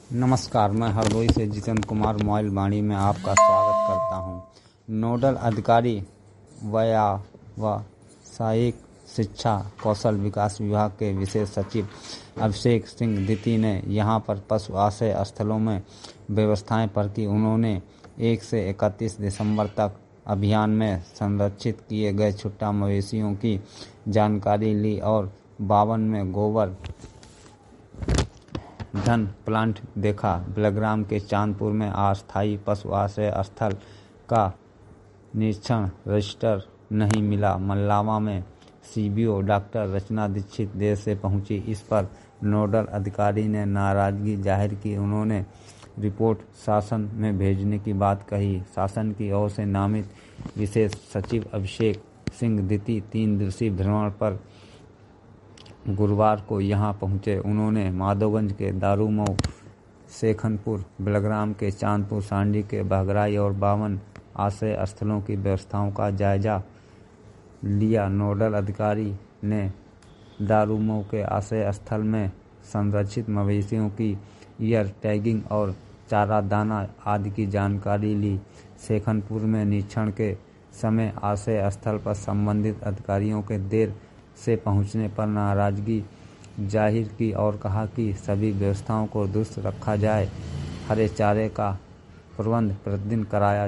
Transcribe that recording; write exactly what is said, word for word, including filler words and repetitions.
नमस्कार, मैं हरदोई से जितेंद्र कुमार मोबाइल वाणी में आपका स्वागत करता हूं। नोडल अधिकारी व्यावसायिक शिक्षा कौशल विकास विभाग के विशेष सचिव अभिषेक सिंह द्वितीय ने यहां पर पशु आश्रय स्थलों में व्यवस्थाएं परखी। उन्होंने एक से इकतीस दिसंबर तक अभियान में संरक्षित किए गए छुट्टा मवेशियों की जानकारी ली और बावन में गोबर धन प्लांट देखा। बिलग्राम के चांदपुर में अस्थायी पशु आश्रय स्थल का निरीक्षण, रजिस्टर नहीं मिला। मल्लावा में सीबीओ डॉक्टर रचना दीक्षित देर से पहुंची। इस पर नोडल अधिकारी ने नाराजगी जाहिर की। उन्होंने रिपोर्ट शासन में भेजने की बात कही। शासन की ओर से नामित विशेष सचिव अभिषेक सिंह द्वितीय तीन दिवसीय भ्रमण पर गुरुवार को यहां पहुंचे। उन्होंने माधोगंज के दारूमऊ, शेखनपुर, बिलग्राम के चांदपुर, सांडी के बघराई और बावन आश्रय स्थलों की व्यवस्थाओं का जायजा लिया। नोडल अधिकारी ने दारूमऊ के आश्रय स्थल में संरक्षित मवेशियों की ईयर टैगिंग और चारा दाना आदि की जानकारी ली। शेखनपुर में निरीक्षण के समय आश्रय स्थल पर संबंधित अधिकारियों के देर से पहुंचने पर नाराजगी जाहिर की और कहा कि सभी व्यवस्थाओं को दुरुस्त रखा जाए। हरे चारे का प्रबंध प्रतिदिन कराया